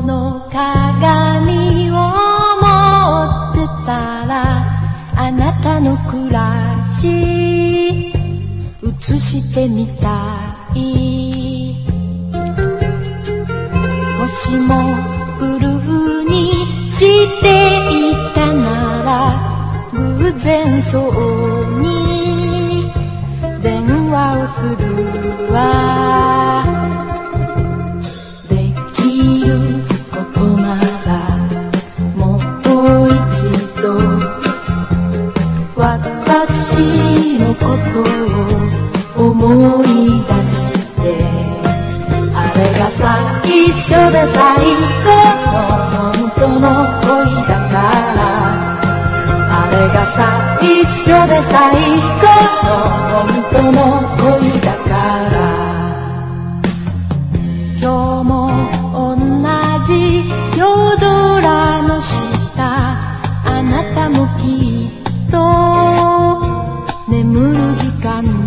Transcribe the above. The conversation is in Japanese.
の鏡を持ってたらあなたの暮らし映してみたい。もしもブルーにしていたなら偶然そうに電話をするわ。できることならもう一度私のことを思い出して、あれが最初で最後の本当の恋だから、あれが最初で最後の本当の恋だから。今日も同じ夜空の下、あなたもきっと眠る時間